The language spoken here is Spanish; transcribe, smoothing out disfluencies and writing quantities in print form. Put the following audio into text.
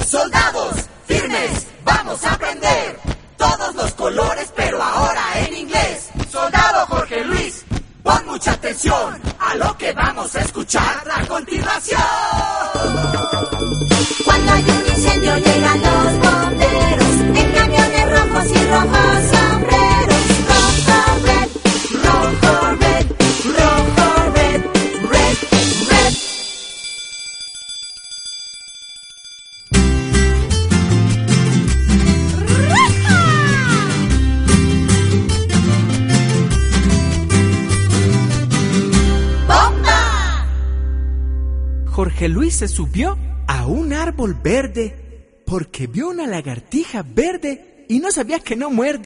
Soldados, firmes, vamos a aprender todos los colores, pero ahora en inglés. Soldado Jorge Luis, pon mucha atención a lo que vamos a escuchar a continuación. Cuando hay un incendio llegan los bomberos en camiones rojos y rojos sombreros. Rojo, red, rojo, red, rojo, red, red, red. ¡Bomba! Jorge Luis se subió a un árbol verde porque vio una lagartija verde y no sabía que no muerde.